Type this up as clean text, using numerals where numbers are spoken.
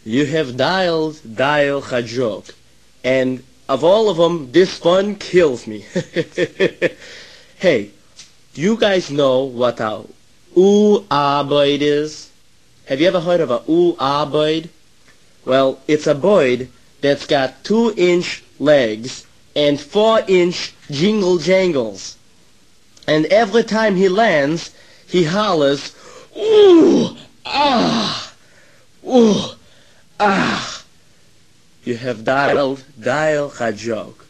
You have dial a joke. And of all of them, this one kills me. Hey, do you guys know what a ooh-ah bird is? Have you ever heard of a ooh-ah bird? Well, it's a bird that's got 2-inch legs and 4-inch jingle jangles. And every time he lands, he hollers, ooh, ah, ooh, ah. You have dial a joke.